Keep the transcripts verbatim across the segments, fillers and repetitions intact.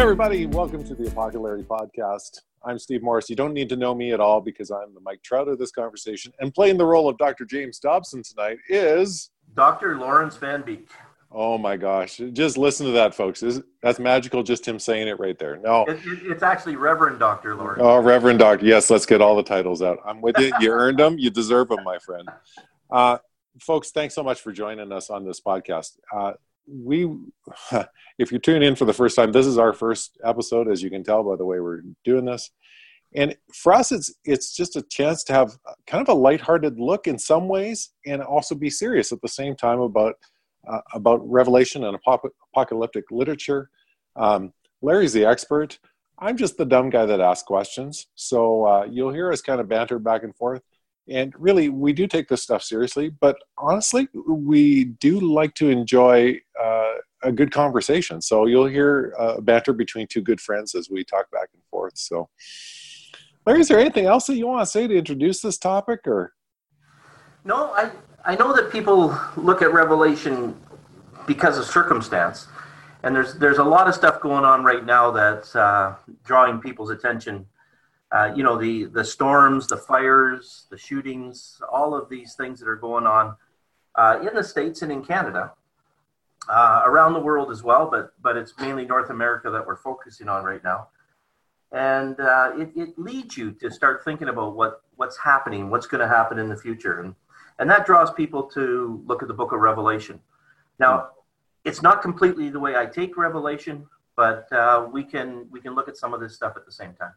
everybody. Welcome to the Apocalypse Podcast. I'm Steve Morris. You don't need to know me at all because I'm the Mike Trout of this conversation. And playing the role of Doctor James Dobson tonight is... Doctor Lawrence Van Beek. Oh my gosh. Just listen to that, folks. That's magical, just him saying it right there. No. It, it, it's actually Reverend Doctor Lawrence. Oh, Reverend Doctor Yes, let's get all the titles out. I'm with you. You earned them. You deserve them, my friend. Uh, folks, thanks so much for joining us on this podcast. Uh, we, if you're tuning in for the first time, this is our first episode, as you can tell by the way we're doing this. And for us, it's it's just a chance to have kind of a lighthearted look in some ways, and also be serious at the same time about uh, about Revelation and apop- apocalyptic literature. Um, Larry's the expert. I'm just the dumb guy that asks questions. So uh, you'll hear us kind of banter back and forth. And really, we do take this stuff seriously, but honestly, we do like to enjoy uh, a good conversation. So you'll hear uh, banter between two good friends as we talk back and forth. So, Larry, is there anything else that you want to say to introduce this topic? Or no, I I know that people look at Revelation because of circumstance, and there's there's a lot of stuff going on right now that's uh, drawing people's attention. Uh, you know, the, the storms, the fires, the shootings, all of these things that are going on uh, in the States and in Canada, uh, around the world as well, but but it's mainly North America that we're focusing on right now. And uh, it, it leads you to start thinking about what, what's happening, what's going to happen in the future. And, and that draws people to look at the book of Revelation. Now, it's not completely the way I take Revelation, but uh, we can we can look at some of this stuff at the same time.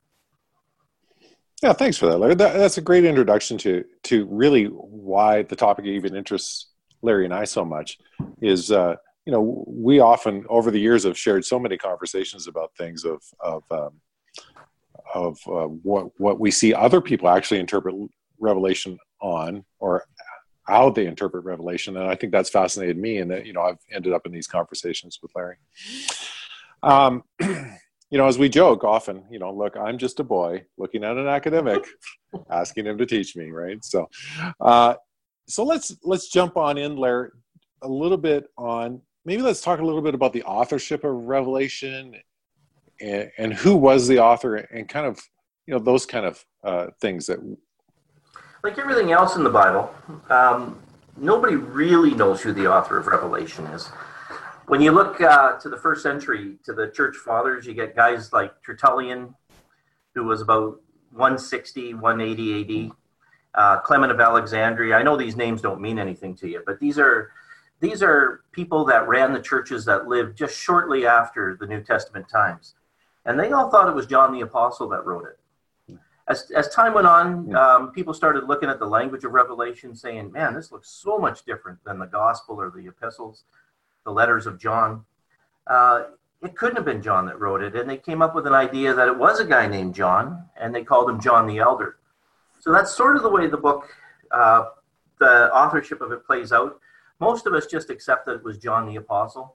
Yeah, thanks for that, Larry. That, that's a great introduction to to really why the topic even interests Larry and I so much. Is uh, you know, we often over the years have shared so many conversations about things of of um, of uh, what what we see other people actually interpret Revelation on, or how they interpret Revelation, and I think that's fascinated me, and that, you know, I've ended up in these conversations with Larry. Um, You know, as we joke often, you know, look, I'm just a boy looking at an academic, asking him to teach me, right? So, uh, so let's let's jump on in, Larry, a little bit on, maybe let's talk a little bit about the authorship of Revelation, and, and who was the author, and kind of, you know, those kind of uh, things that... Like everything else in the Bible, um, nobody really knows who the author of Revelation is. When you look uh, to the first century, to the church fathers, you get guys like Tertullian, who was about one sixty, one eighty A D, uh, Clement of Alexandria. I know these names don't mean anything to you, but these are these are people that ran the churches that lived just shortly after the New Testament times. And they all thought it was John the Apostle that wrote it. As, as time went on, um, people started looking at the language of Revelation saying, man, this looks so much different than the gospel or the epistles, the letters of John. Uh, it couldn't have been John that wrote it. And they came up with an idea that it was a guy named John, and they called him John the Elder. So that's sort of the way the book, uh, the authorship of it plays out. Most of us just accept that it was John the Apostle,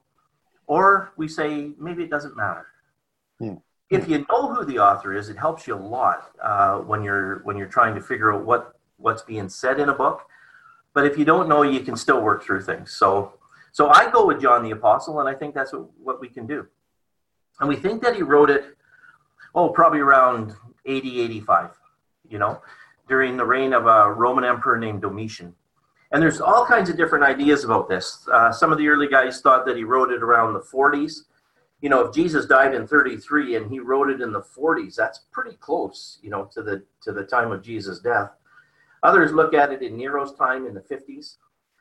or we say, maybe it doesn't matter. Hmm. If you know who the author is, it helps you a lot uh, when you're when you're trying to figure out what, what's being said in a book. But if you don't know, you can still work through things. So So I go with John the Apostle, and I think that's what, what we can do. And we think that he wrote it, oh, probably around A D eighty-five, you know, during the reign of a Roman emperor named Domitian. And there's all kinds of different ideas about this. Uh, some of the early guys thought that he wrote it around the forties. You know, if Jesus died in thirty-three and he wrote it in the forties, that's pretty close, you know, to the to the time of Jesus' death. Others look at it in Nero's time in the fifties,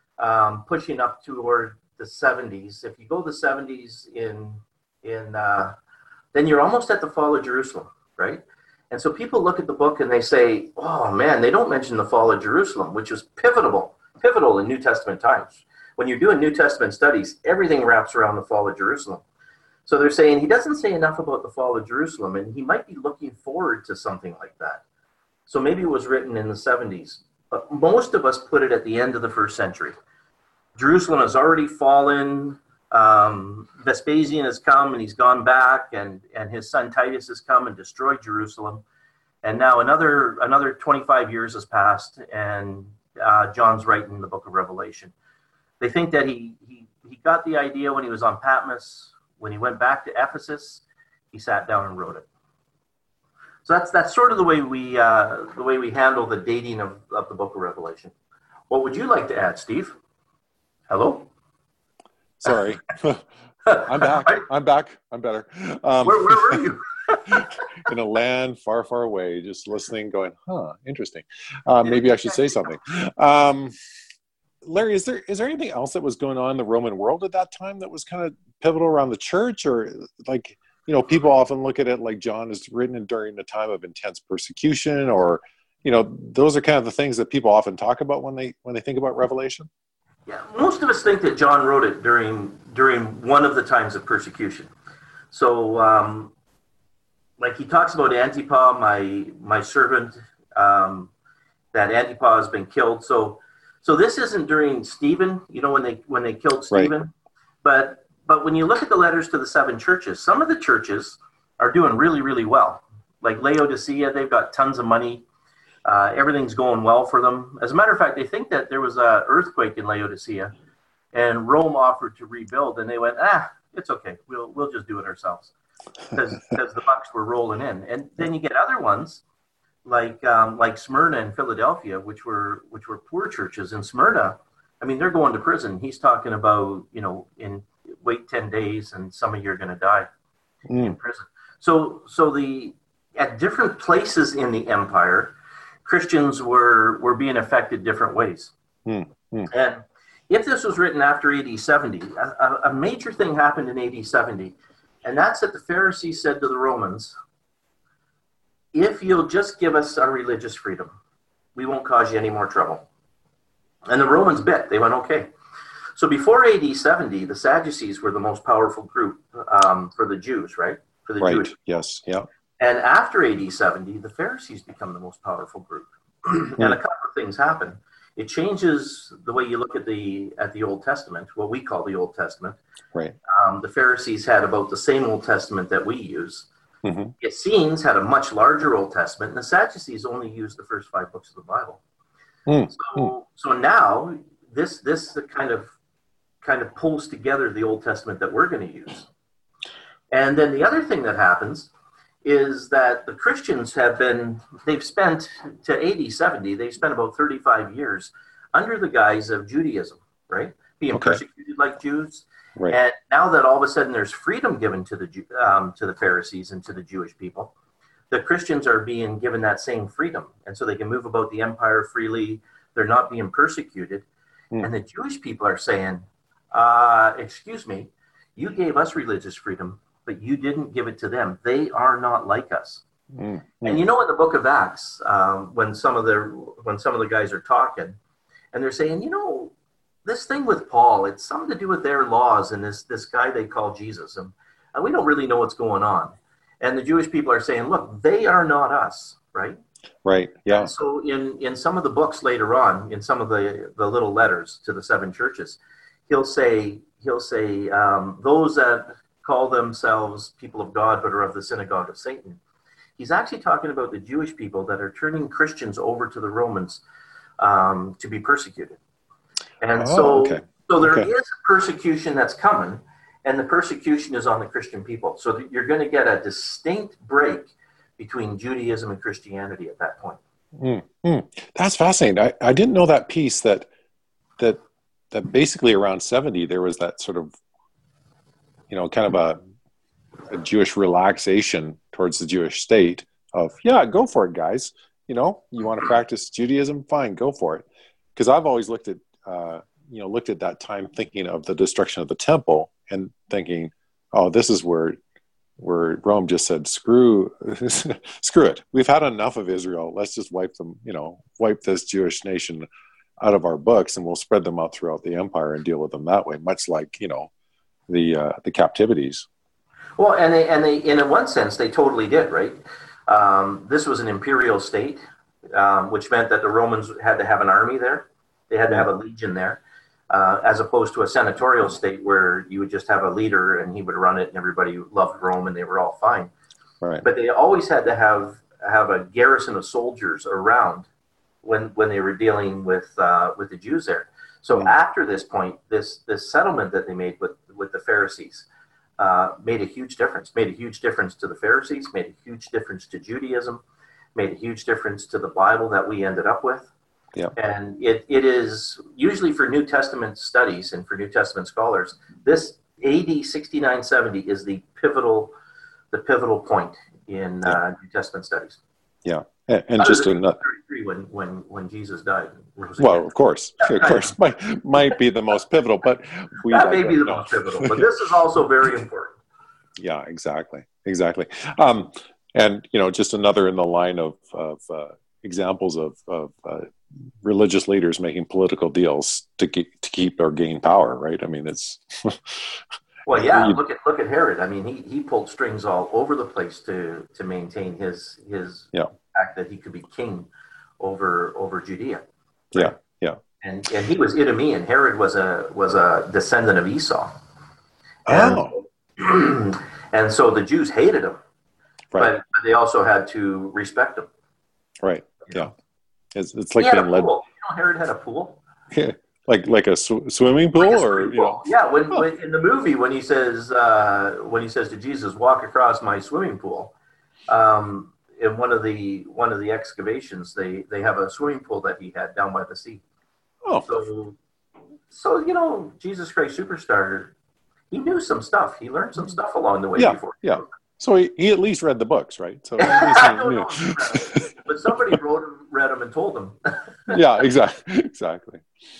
um, pushing up toward the seventies. If you go the seventies in in uh, then you're almost at the fall of Jerusalem, right? And so people look at the book and they say, oh man, they don't mention the fall of Jerusalem, which was pivotal, pivotal in New Testament times. When you're doing New Testament studies, everything wraps around the fall of Jerusalem. So they're saying he doesn't say enough about the fall of Jerusalem, and he might be looking forward to something like that. So maybe it was written in the seventies, but most of us put it at the end of the first century. Jerusalem has already fallen. Um, Vespasian has come and he's gone back, and, and his son Titus has come and destroyed Jerusalem. And now another another twenty-five years has passed, and uh, John's writing the book of Revelation. They think that he, he he got the idea when he was on Patmos, when he went back to Ephesus. he sat down and wrote it. So that's that's sort of the way we uh, the way we handle the dating of, of the Book of Revelation. What would you like to add, Steve? Hello? Sorry. I'm back. I'm back. I'm better. Um, where, where were you? In a land far, far away, just listening, going, huh, interesting. Uh, maybe I should say something. Um, Larry, is there is there anything else that was going on in the Roman world at that time that was kind of pivotal around the church? Or like, you know, people often look at it like John is written during a time of intense persecution, or, you know, those are kind of the things that people often talk about when they when they think about Revelation. Yeah, most of us think that John wrote it during during one of the times of persecution. So, um, like he talks about Antipas, my my servant, um, that Antipas has been killed. So, so this isn't during Stephen, you know, when they when they killed Stephen. Right. But but when you look at the letters to the seven churches, some of the churches are doing really really well. Like Laodicea, they've got tons of money. Uh, everything's going well for them. As a matter of fact, they think that there was an earthquake in Laodicea, and Rome offered to rebuild, and they went, ah, it's okay. We'll we'll just do it ourselves, because the bucks were rolling in. And then you get other ones like um, like Smyrna and Philadelphia, which were which were poor churches. In Smyrna, I mean, they're going to prison. He's talking about, you know, in wait ten days, and some of you are going to die mm. in prison. So so the at different places in the empire, Christians were, were being affected different ways. Mm, mm. And if this was written after A D seventy, a, a major thing happened in A D seventy, and that's that the Pharisees said to the Romans, if you'll just give us our religious freedom, we won't cause you any more trouble. And the Romans bit. They went, okay. So before A D seventy, the Sadducees were the most powerful group um, for the Jews, right? For the right, Jewish. Yes, yeah. And after A D seventy, the Pharisees become the most powerful group. And a couple of things happen. It changes the way you look at the at the Old Testament, what we call the Old Testament. Right. Um, the Pharisees had about the same Old Testament that we use. Mm-hmm. The Essenes had a much larger Old Testament, and the Sadducees only used the first five books of the Bible. Mm. So, mm. so now this this kind of kind of pulls together the Old Testament that we're going to use. And then the other thing that happens is that the Christians have been, they've spent, to A D seventy, they've spent about thirty-five years under the guise of Judaism, right? Being okay. persecuted like Jews. Right. And now that all of a sudden there's freedom given to the um, to the Pharisees and to the Jewish people, the Christians are being given that same freedom. And so they can move about the empire freely. They're not being persecuted. Mm. And the Jewish people are saying, uh, excuse me, you gave us religious freedom, but you didn't give it to them. They are not like us. Mm, mm. And you know, in the book of Acts, um, when some of the when some of the guys are talking, and they're saying, you know, this thing with Paul, it's something to do with their laws and this this guy they call Jesus, and, and we don't really know what's going on. And the Jewish people are saying, look, they are not us, right? Right. Yeah. And so in in some of the books later on, in some of the the little letters to the seven churches, he'll say he'll say um, those that call themselves people of God but are of the synagogue of Satan. He's actually talking about the Jewish people that are turning Christians over to the Romans um, to be persecuted. And oh, so, okay. so there okay. is a persecution that's coming, and the persecution is on the Christian people. So you're going to get a distinct break between Judaism and Christianity at that point. Mm, mm. That's fascinating. I, I didn't know that piece that that that basically around seventy there was that sort of, you know, kind of a, a Jewish relaxation towards the Jewish state of, yeah, go for it, guys. You know, you want to practice Judaism? Fine, go for it. Because I've always looked at, uh, you know, looked at that time thinking of the destruction of the temple and thinking, oh, this is where where Rome just said, screw, screw it. We've had enough of Israel. Let's just wipe them, you know, wipe this Jewish nation out of our books, and we'll spread them out throughout the empire and deal with them that way, much like, you know, the uh, the captivities. Well, and they and they in one sense they totally did, right? Um, this was an imperial state, um, which meant that the Romans had to have an army there. They had to have a legion there, uh, as opposed to a senatorial state where you would just have a leader and he would run it, and everybody loved Rome and they were all fine. Right. But they always had to have have a garrison of soldiers around when when they were dealing with uh, with the Jews there. So mm. after this point, this this settlement that they made with with the Pharisees, uh, made a huge difference. Made a huge difference to the Pharisees. Made a huge difference to Judaism. Made a huge difference to the Bible that we ended up with. Yeah. And it, it is usually for New Testament studies and for New Testament scholars, this A D sixty-nine seventy is the pivotal, the pivotal point in yeah. uh, New Testament studies. Yeah, and, and Other just than another. when when when Jesus died. Well, of course, of course, might might be the most pivotal, but we that may be the no. most pivotal. But this is also very important. Yeah, exactly, exactly. Um, and you know, just another in the line of of uh, examples of of uh, religious leaders making political deals to keep to keep or gain power. Right? I mean, it's. Well, yeah. Look at look at Herod. I mean, he, he pulled strings all over the place to to maintain his his yeah. fact that he could be king over over Judea. Right? Yeah, yeah. And and he was Idumean. Herod was a was a descendant of Esau. And, oh. and so the Jews hated him, right. but they also had to respect him. Right. You know? Yeah. It's it's like he had being a led. pool. You know, Herod had a pool. Yeah. Like like a sw- swimming pool, like a or swimming you know, pool. Yeah. When, oh. when in the movie when he says uh, when he says to Jesus, "Walk across my swimming pool," um, in one of the one of the excavations, they they have a swimming pool that he had down by the sea. Oh. So, so you know, Jesus Christ Superstar, he knew some stuff. He learned some stuff along the way. Yeah. Before Yeah. So he, he at least read the books, right? So at least he I don't knew. know, but somebody wrote him, read them, and told him. Yeah. Exactly. Exactly.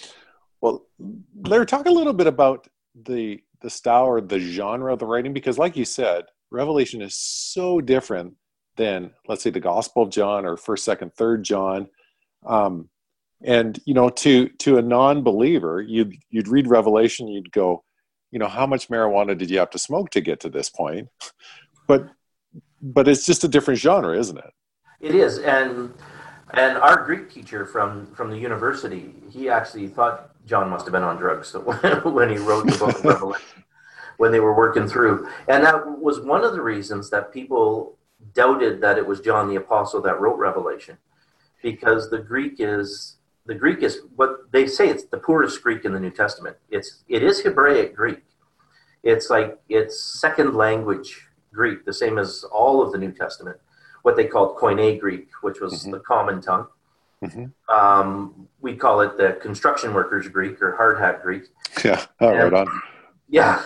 Well, Larry, talk a little bit about the the style or the genre of the writing, because like you said, Revelation is so different than, let's say, the Gospel of John or First, Second, Third John. Um, and, you know, to to a non-believer, you'd, you'd read Revelation, you'd go, you know, how much marijuana did you have to smoke to get to this point? But but it's just a different genre, isn't it? It is. And and our Greek teacher from, from the university, he actually thought John must have been on drugs when he wrote the book of Revelation, when they were working through. And that was one of the reasons that people doubted that it was John the Apostle that wrote Revelation, because the Greek is the Greek is what they say, it's the poorest Greek in the New Testament. It's it is Hebraic Greek. It's like it's second language Greek, the same as all of the New Testament. What they called Koine Greek, which was mm-hmm. the common tongue. Mm-hmm. Um, we call it the construction workers Greek or hard hat Greek. Yeah, oh, and, right on. Yeah,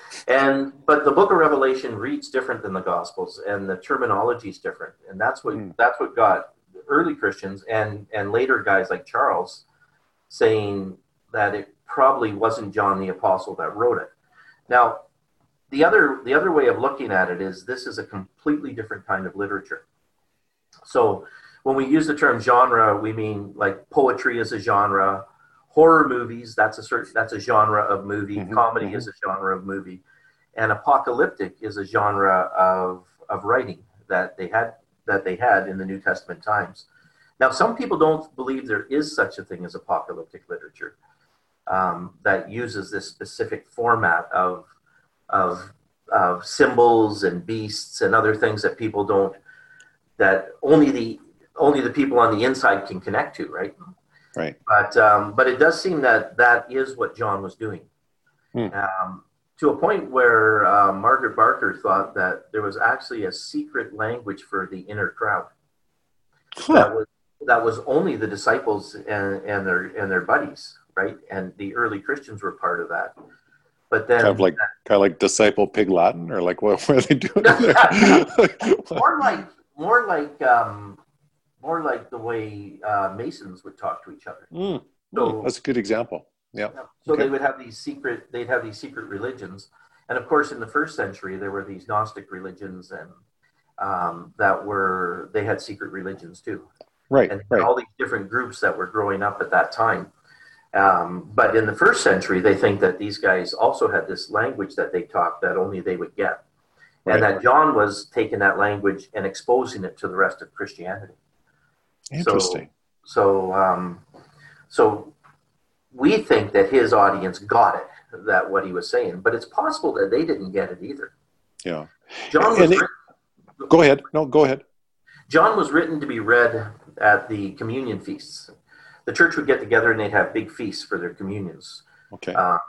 and but the Book of Revelation reads different than the Gospels, and the terminology is different, and that's what mm. that's what got early Christians and and later guys like Charles saying that it probably wasn't John the Apostle that wrote it. Now, the other the other way of looking at it is this is a completely different kind of literature. So when we use the term genre, we mean like poetry is a genre, horror movies, that's a certain, that's a genre of movie, mm-hmm, comedy mm-hmm. is a genre of movie, and apocalyptic is a genre of of writing that they had that they had in the New Testament times. Now, some people don't believe there is such a thing as apocalyptic literature um, that uses this specific format of of of symbols and beasts and other things that people don't, that only the only the people on the inside can connect to, right? Right. But um, but it does seem that that is what John was doing, hmm. um, to a point where uh, Margaret Barker thought that there was actually a secret language for the inner crowd. Huh. That was that was only the disciples and, and their and their buddies, right? And the early Christians were part of that. But then, kind of like kind of like disciple pig Latin, or like what were they doing? Yeah, more like more like um, more like the way uh, Masons would talk to each other. Mm, so that's a good example. Yeah. yeah. So okay. they would have these secret. They'd have these secret religions, and of course, in the first century, there were these Gnostic religions, and um, that were they had secret religions too. Right. And right. all these different groups that were growing up at that time. Um, but in the first century, they think that these guys also had this language that they talked that only they would get. Right. And that John was taking that language and exposing it to the rest of Christianity. Interesting. So, so, um, so we think that his audience got it, that what he was saying, but it's possible that they didn't get it either. Yeah. John was it, go ahead. No, go ahead. John was written to be read at the communion feasts. The church would get together and they'd have big feasts for their communions. Okay. Um,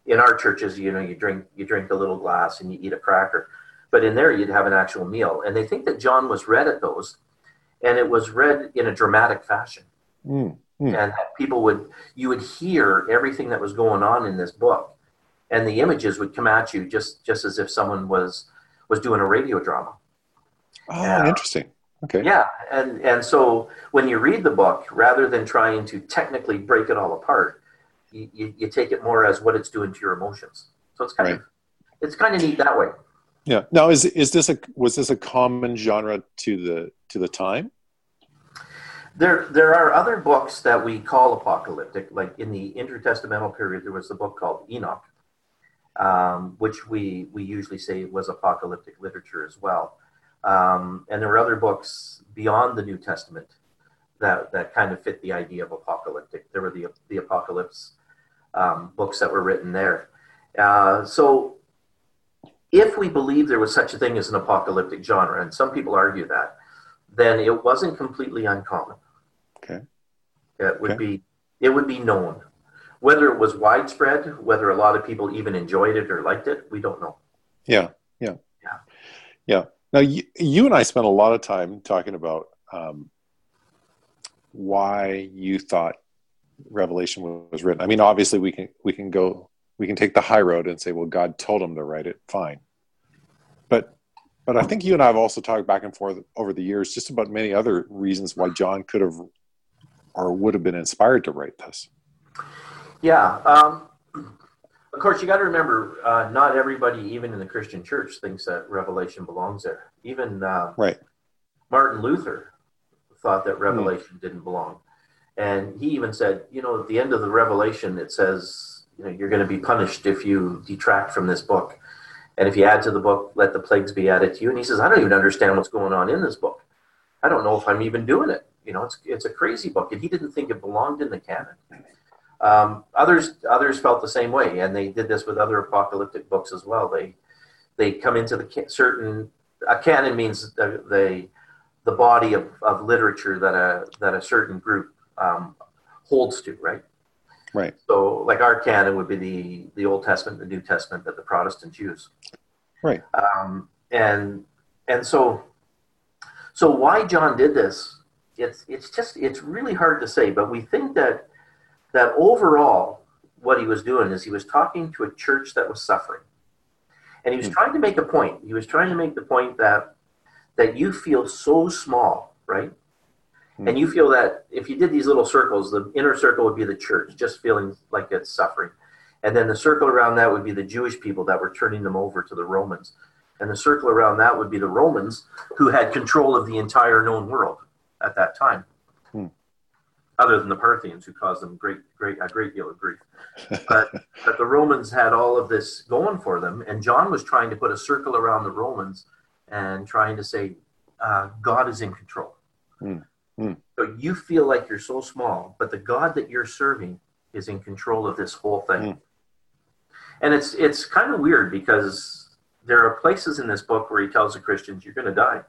in our churches, you know, you drink you drink a little glass and you eat a cracker, but in there you'd have an actual meal. And they think that John was read at those, and it was read in a dramatic fashion. Mm, mm. And people would, you would hear everything that was going on in this book, and the images would come at you just just as if someone was was doing a radio drama. Oh, uh, interesting. Okay. Yeah, and and so when you read the book, rather than trying to technically break it all apart, you, you, you take it more as what it's doing to your emotions. So it's kind right. of it's kind of neat that way. Yeah. Now, is is this a was this a common genre to the to the time? There there are other books that we call apocalyptic. Like in the intertestamental period, there was a book called Enoch, um, which we we usually say was apocalyptic literature as well. Um, and there were other books beyond the New Testament that that kind of fit the idea of apocalyptic. There were the the apocalypse um, books that were written there. Uh, so if we believe there was such a thing as an apocalyptic genre, and some people argue that, then it wasn't completely uncommon. Okay. It would okay. be it would be known. Whether it was widespread, whether a lot of people even enjoyed it or liked it, we don't know. Yeah, yeah, yeah, yeah. Now, you, you and I spent a lot of time talking about um, why you thought Revelation was written. I mean, obviously, we can we can go we can take the high road and say, well, God told him to write it. Fine, but but I think you and I have also talked back and forth over the years just about many other reasons why John could have or would have been inspired to write this. Yeah. Um, of course, you got to remember, uh, not everybody, even in the Christian church, thinks that Revelation belongs there. Even uh, right. Martin Luther thought that Revelation mm. didn't belong. And he even said, you know, at the end of the Revelation, it says, you know, you're going to be punished if you detract from this book. And if you add to the book, let the plagues be added to you. And he says, I don't even understand what's going on in this book. I don't know if I'm even doing it. You know, it's it's a crazy book. And he didn't think it belonged in the canon. Um, others others felt the same way, and they did this with other apocalyptic books as well. They they come into the certain a canon means the the, the body of, of literature that a that a certain group um, holds to, right? Right. So, like our canon would be the the Old Testament, the New Testament that the Protestants use. Right. Um, and and so so why John did this? It's it's just it's really hard to say, but we think that. that overall, what he was doing is he was talking to a church that was suffering. And he was trying to make a point. He was trying to make the point that that you feel so small, right? Mm. And you feel that if you did these little circles, the inner circle would be the church, just feeling like it's suffering. And then the circle around that would be the Jewish people that were turning them over to the Romans. And the circle around that would be the Romans, who had control of the entire known world at that time. Mm. Other than the Parthians, who caused them great, great, a great deal of grief. But, but the Romans had all of this going for them, and John was trying to put a circle around the Romans and trying to say, uh, God is in control. Mm. Mm. So you feel like you're so small, but the God that you're serving is in control of this whole thing. Mm. And it's it's kind of weird because there are places in this book where he tells the Christians, you're going to die.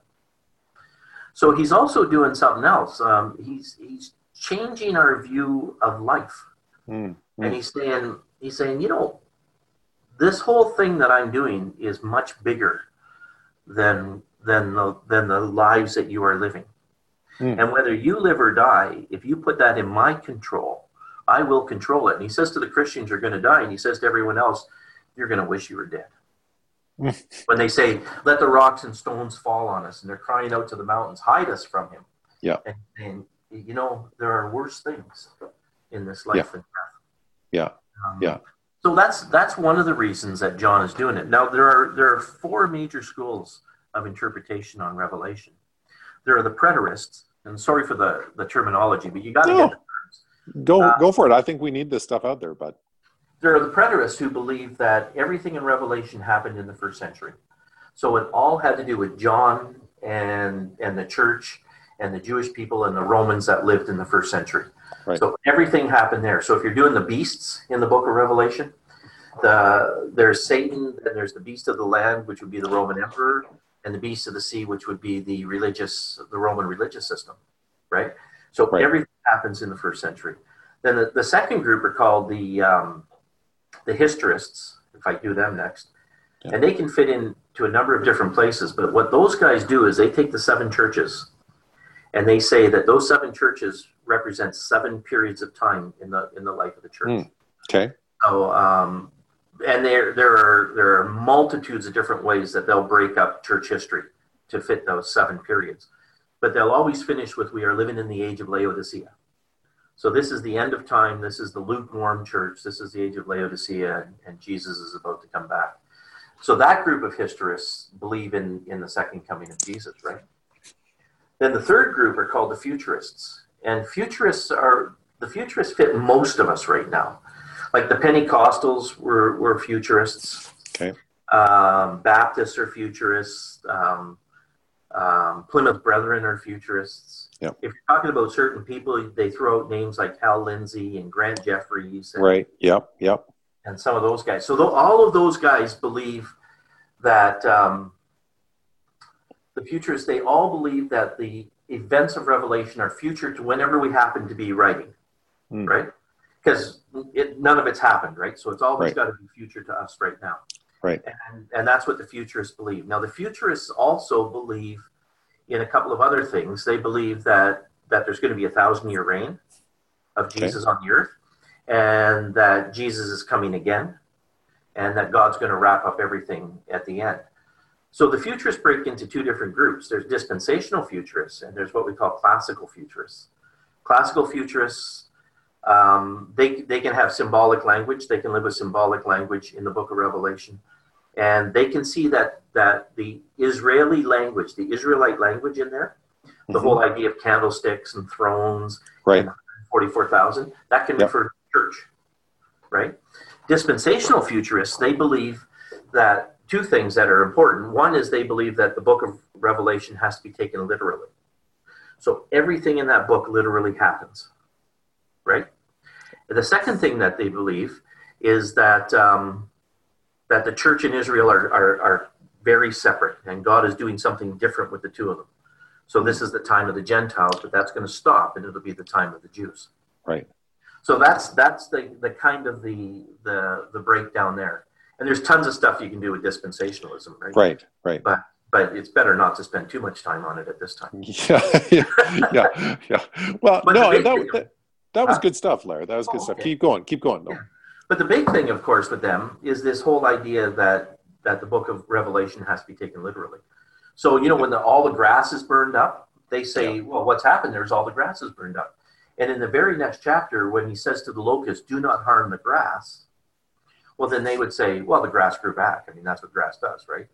So he's also doing something else. Um, he's he's changing our view of life. Mm, mm. And he's saying, he's saying, you know, this whole thing that I'm doing is much bigger than, than the, than the lives that you are living. Mm. And whether you live or die, if you put that in my control, I will control it. And he says to the Christians, you're going to die. And he says to everyone else, you're going to wish you were dead. Mm. When they say, let the rocks and stones fall on us, and they're crying out to the mountains, hide us from him. Yeah. And, and you know, there are worse things in this life yeah. than death. Yeah, um, yeah. So that's that's one of the reasons that John is doing it. Now, there are there are four major schools of interpretation on Revelation. There are the preterists, and sorry for the, the terminology, but you got to no. get the terms. Go uh, go for it. I think we need this stuff out there, but there are the preterists who believe that everything in Revelation happened in the first century. So it all had to do with John and and the church and the Jewish people and the Romans that lived in the first century. Right. So everything happened there. So if you're doing the beasts in the book of Revelation, the, there's Satan, and there's the beast of the land, which would be the Roman emperor, and the beast of the sea, which would be the religious, the Roman religious system, right? So right. everything happens in the first century. Then the, the second group are called the um, the historists, if I do them next, yeah. and they can fit into a number of different places. But what those guys do is they take the seven churches and they say that those seven churches represent seven periods of time in the in the life of the church. Mm. Okay. So, um, and there there are there are multitudes of different ways that they'll break up church history to fit those seven periods. But they'll always finish with, we are living in the age of Laodicea. So this is the end of time. This is the lukewarm church. This is the age of Laodicea, and, and Jesus is about to come back. So that group of historists believe in, in the second coming of Jesus, right? Then the third group are called the futurists. And futurists are, the futurists fit most of us right now. Like the Pentecostals were, were futurists. Okay. Um, Baptists are futurists. Um, um, Plymouth Brethren are futurists. Yep. If you're talking about certain people, they throw out names like Hal Lindsey and Grant Jeffries. And, right. Yep. Yep. And some of those guys. So th- all of those guys believe that um, the futurists, they all believe that the events of Revelation are future to whenever we happen to be writing, mm. right? Because it, none of it's happened, right? So it's always right. got to be future to us right now. Right. And, and that's what the futurists believe. Now, the futurists also believe in a couple of other things. They believe that, that there's going to be a thousand-year reign of Jesus okay. on the earth, and that Jesus is coming again, and that God's going to wrap up everything at the end. So the futurists break into two different groups. There's dispensational futurists, and there's what we call classical futurists. Classical futurists, um, they, they can have symbolic language. They can live with symbolic language in the book of Revelation. And they can see that, that the Israeli language, the Israelite language in there, mm-hmm. the whole idea of candlesticks and thrones, right. and forty-four thousand, that can yep. refer to church, right? Dispensational futurists, they believe that two things that are important. One is they believe that the book of Revelation has to be taken literally. So everything in that book literally happens, right? The second thing that they believe is that um, that the church in Israel are, are, are very separate, and God is doing something different with the two of them. So this is the time of the Gentiles, but that's going to stop, and it'll be the time of the Jews. Right. So that's that's the, the kind of the, the the breakdown there. And there's tons of stuff you can do with dispensationalism, right? Right, right. But but it's better not to spend too much time on it at this time. Yeah, yeah, yeah. yeah. Well, but no, that, that, that, that was uh, good stuff, Larry. That was good oh, stuff. okay. Keep going, keep going. No. Yeah. But the big thing, of course, with them is this whole idea that, that the book of Revelation has to be taken literally. So, you know, when the, all the grass is burned up, they say, yeah. well, what's happened there is all the grass is burned up. And in the very next chapter, when he says to the locust, do not harm the grass, well, then they would say, well, the grass grew back. I mean, that's what grass does, right?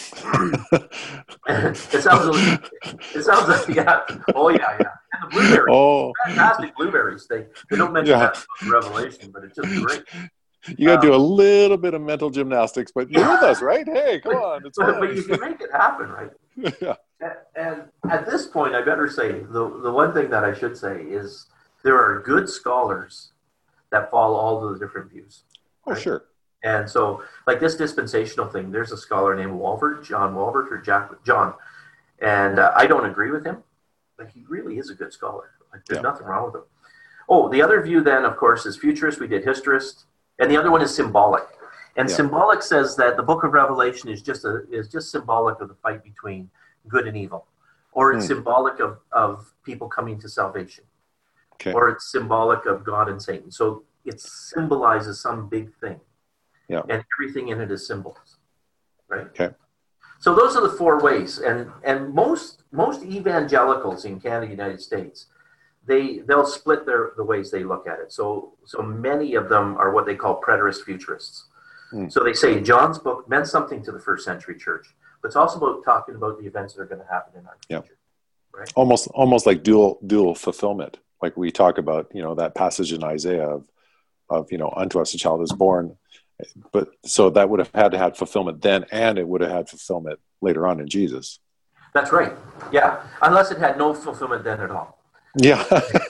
it sounds like, it sounds like, yeah, oh, yeah, yeah. And the blueberries, oh. fantastic blueberries. They, they don't mention yeah. that in Revelation, but it's just great. You got to um, do a little bit of mental gymnastics, but you're with us, right? Hey, come but, on. It's but, but you can make it happen, right? yeah. And, and at this point, I better say, the, the one thing that I should say is there are good scholars that follow all of the different views. Oh, right? sure. And so, like this dispensational thing, there's a scholar named Walvoord, John Walvoord, or Jack, John, and uh, I don't agree with him, but he really is a good scholar. Like, there's yeah. nothing wrong with him. Oh, the other view then, of course, is futurist. We did historist, and the other one is symbolic. And yeah. symbolic says that the book of Revelation is just a is just symbolic of the fight between good and evil, or it's hmm. symbolic of of people coming to salvation, okay. or it's symbolic of God and Satan. So it symbolizes some big thing. Yeah. And everything in it is symbols, right? Okay. So those are the four ways, and and most most evangelicals in Canada, United States, they they'll split their the ways they look at it. So so many of them are what they call preterist futurists. Mm. So they say John's book meant something to the first century church, but it's also about talking about the events that are going to happen in our future. Yeah. Right? Almost almost like dual dual fulfillment, like we talk about, you know, that passage in Isaiah of of you know, unto us a child is born. But so that would have had to have fulfillment then, and it would have had fulfillment later on in Jesus. That's right. Yeah. Unless it had no fulfillment then at all. Yeah.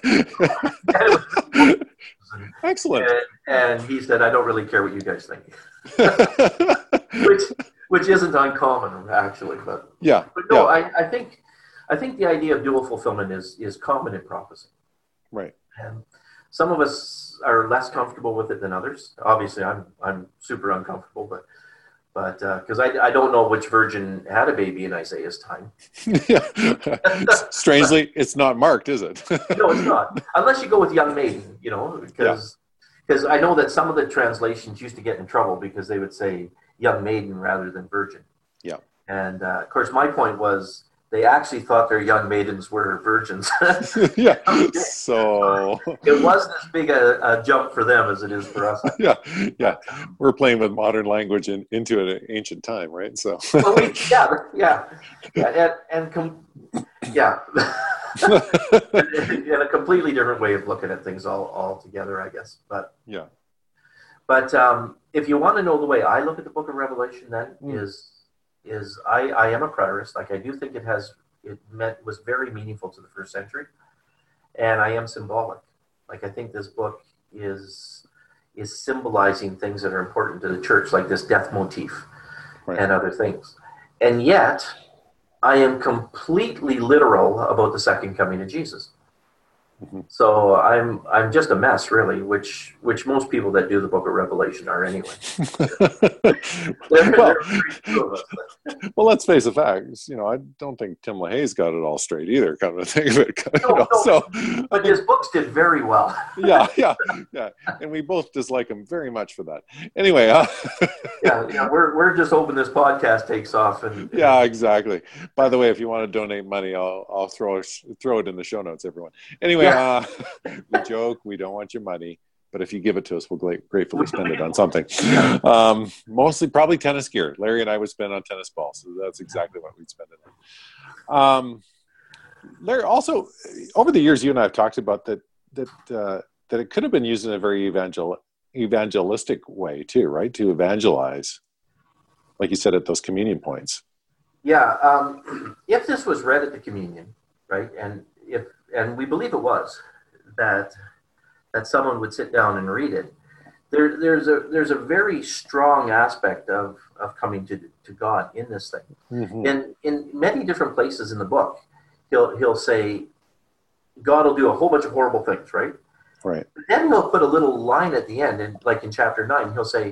Excellent. And, and he said, I don't really care what you guys think. which which isn't uncommon, actually. But yeah. But no, yeah. I, I think I think the idea of dual fulfillment is is common in prophecy. Right. And some of us are less comfortable with it than others. Obviously, I'm I'm super uncomfortable, but but because uh, I I don't know which virgin had a baby in Isaiah's time. Yeah. Strangely, it's not marked, is it? No, it's not. Unless you go with young maiden, you know, because because yeah. I know that some of the translations used to get in trouble because they would say young maiden rather than virgin. Yeah. And uh, of course, my point was they actually thought their young maidens were virgins. Yeah. So it wasn't as big a, a jump for them as it is for us. Yeah. Yeah. We're playing with modern language in, into an ancient time, right? So. Well, we, yeah, yeah, yeah, and, and com- yeah, in a completely different way of looking at things all altogether, I guess. But yeah. But um, if you want to know the way I look at the Book of Revelation, then mm. is. is I, I am a preterist. Like I do think it has, it meant, was very meaningful to the first century. And I am symbolic. Like I think this book is, is symbolizing things that are important to the church, like this death motif right. and other things. And yet I am completely literal about the second coming of Jesus. Mm-hmm. So I'm I'm just a mess, really, which which most people that do the Book of Revelation are anyway. they're, well, they're us, well, let's face the facts. You know, I don't think Tim LaHaye's got it all straight either. Kind of thing. But, no, you know, no, so, but his books did very well. yeah, yeah, yeah, and we both dislike him very much for that. Anyway, uh, yeah, yeah, we're we're just hoping this podcast takes off. And, and yeah, exactly. By the way, if you want to donate money, I'll I'll throw throw it in the show notes, everyone. Anyway. Uh, we joke, we don't want your money, but if you give it to us, we'll gratefully spend it on something. Um, mostly probably tennis gear. Larry and I would spend on tennis balls, so that's exactly what we'd spend it on. Um, Larry, also, over the years, you and I have talked about that that uh, that it could have been used in a very evangel- evangelistic way too, right? To evangelize, like you said, at those communion points. Yeah, um, if this was read at the communion, right, and if and we believe it was, that that someone would sit down and read it. There, there's a there's a very strong aspect of, of coming to to God in this thing. Mm-hmm. In in many different places in the book, he'll he'll say, God will do a whole bunch of horrible things, right? Right. But then he'll put a little line at the end, and like in chapter nine, he'll say,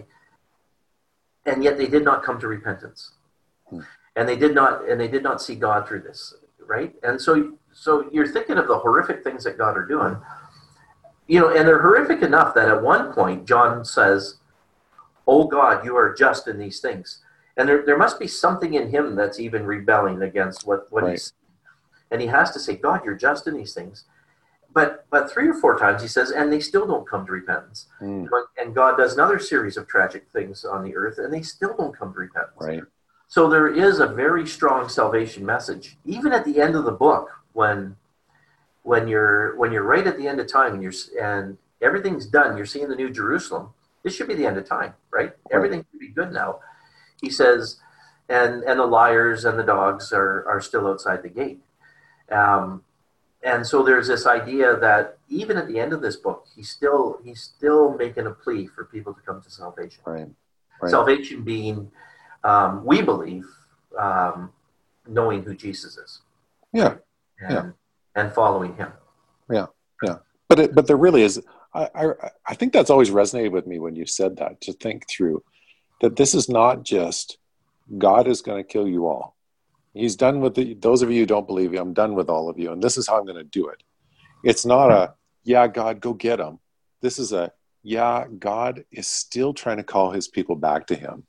and yet they did not come to repentance, hmm. and they did not and they did not see God through this, right? And so. So you're thinking of the horrific things that God are doing, you know, and they're horrific enough that at one point John says, "Oh God, you are just in these things," and there there must be something in him that's even rebelling against what what right. he's, and he has to say, "God, you're just in these things," but but three or four times he says, "And they still don't come to repentance," mm. you know, and God does another series of tragic things on the earth, and they still don't come to repentance. Right. So there is a very strong salvation message, even at the end of the book. When, when you're when you're right at the end of time and you're and everything's done, you're seeing the New Jerusalem. This should be the end of time, right? right. Everything should be good now. He says, and and the liars and the dogs are are still outside the gate. Um, and so there's this idea that even at the end of this book, he's still he's still making a plea for people to come to salvation. Right. right. Salvation being, um, we believe, um, knowing who Jesus is. Yeah. And, yeah. and following him. Yeah, yeah. But it, but there really is, I, I I think that's always resonated with me when you said that, to think through that this is not just God is going to kill you all. He's done with the, those of you who don't believe you, I'm done with all of you, and this is how I'm going to do it. It's not a, yeah, God, go get them. This is a, yeah, God is still trying to call his people back to him.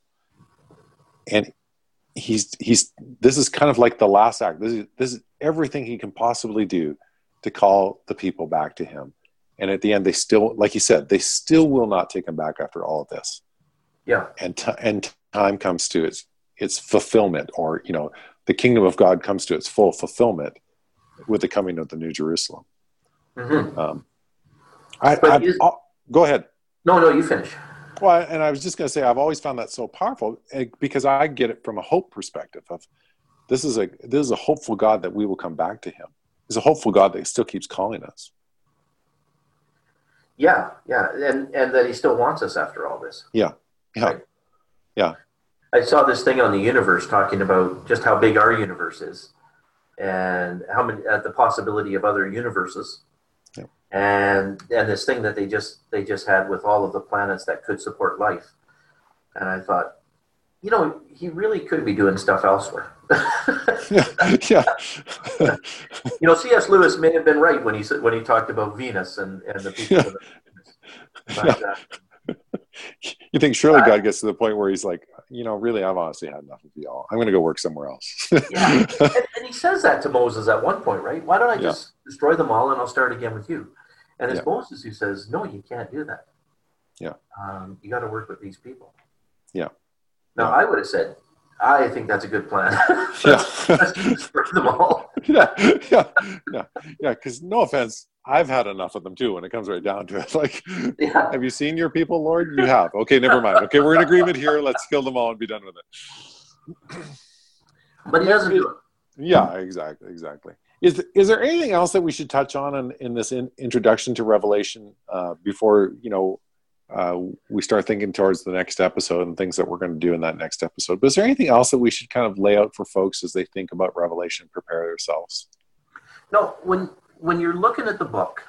And he's he's this is kind of like the last act. This is this is everything he can possibly do to call the people back to him. And at the end, they still, like you said, they still will not take him back after all of this. Yeah. And t- and time comes to its its fulfillment, or you know, the kingdom of God comes to its full fulfillment with the coming of the New Jerusalem. Mm-hmm. Um, I, I is, go ahead. No, no, you finish. Well, and I was just going to say, I've always found that so powerful because I get it from a hope perspective of this is a this is a hopeful God that we will come back to him. He's a hopeful God that still keeps calling us. Yeah, yeah, and and that he still wants us after all this. Yeah, yeah, right? yeah. I saw this thing on the universe talking about just how big our universe is, and how many uh, the possibility of other universes. Yeah. and and this thing that they just they just had with all of the planets that could support life. And I thought, you know, he really could be doing stuff elsewhere. yeah. yeah. You know, C S. Lewis may have been right when he said when he talked about Venus and, and the people. Yeah. Of the, but, uh, you think surely God gets to the point where he's like, you know, really, I've honestly had enough of y'all. I'm going to go work somewhere else. yeah, and, and he says that to Moses at one point, right? Why don't I just yeah. destroy them all and I'll start again with you? And it's yeah. Moses who says, no, you can't do that. Yeah, um, you got to work with these people. Yeah. Now, yeah. I would have said, I think that's a good plan. yeah. Let's destroy them all. yeah, yeah, yeah, yeah. Because no offense, I've had enough of them too. When it comes right down to it, like, yeah. have you seen your people, Lord? You have. Okay, never mind. Okay, we're in agreement here. Let's kill them all and be done with it. But he doesn't do it. Yeah, exactly, exactly. Is is there anything else that we should touch on in, in this in, introduction to Revelation uh, before you know uh, we start thinking towards the next episode and things that we're going to do in that next episode? But is there anything else that we should kind of lay out for folks as they think about Revelation and prepare themselves? No, when when you're looking at the book,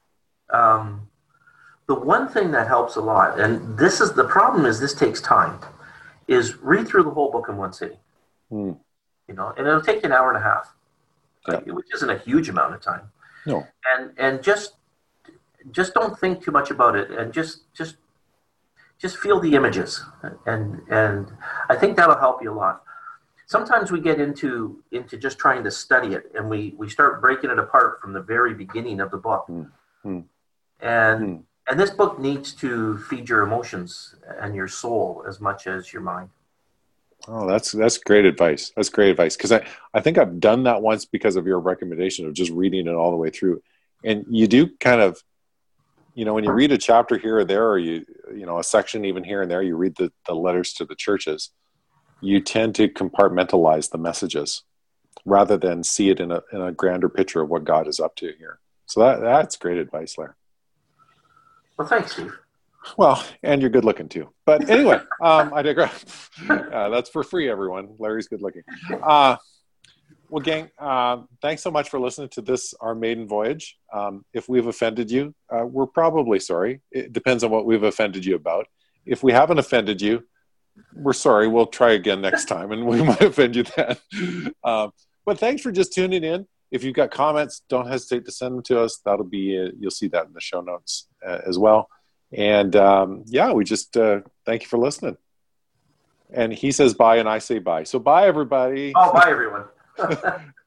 um, the one thing that helps a lot, and this is the problem, is this takes time, is read through the whole book in one sitting. Hmm. You know, and it'll take you an hour and a half, Yeah. like, which isn't a huge amount of time. No. And and just just don't think too much about it, and just just just feel the images, and and I think that'll help you a lot. Sometimes we get into into just trying to study it, and we we start breaking it apart from the very beginning of the book. Hmm. And Hmm. and this book needs to feed your emotions and your soul as much as your mind. Oh, that's that's great advice. That's great advice, because I, I think I've done that once because of your recommendation of just reading it all the way through. And you do kind of, you know, when you read a chapter here or there, or you you know a section even here and there, you read the, the letters to the churches, you tend to compartmentalize the messages rather than see it in a in a grander picture of what God is up to here. So that that's great advice, Larry. Well, thanks, Steve. Well, and you're good looking too. But anyway, um, I digress. Uh, that's for free, everyone. Larry's good looking. Uh, well, gang, uh, thanks so much for listening to this, our maiden voyage. Um, if we've offended you, uh, we're probably sorry. It depends on what we've offended you about. If we haven't offended you, we're sorry. We'll try again next time, and we might offend you then. Um, but thanks for just tuning in. If you've got comments, don't hesitate to send them to us. That'll be, uh, you'll see that in the show notes uh, as well. And um, yeah, we just uh, thank you for listening. And he says bye, and I say bye. So bye, everybody. Oh, bye, everyone.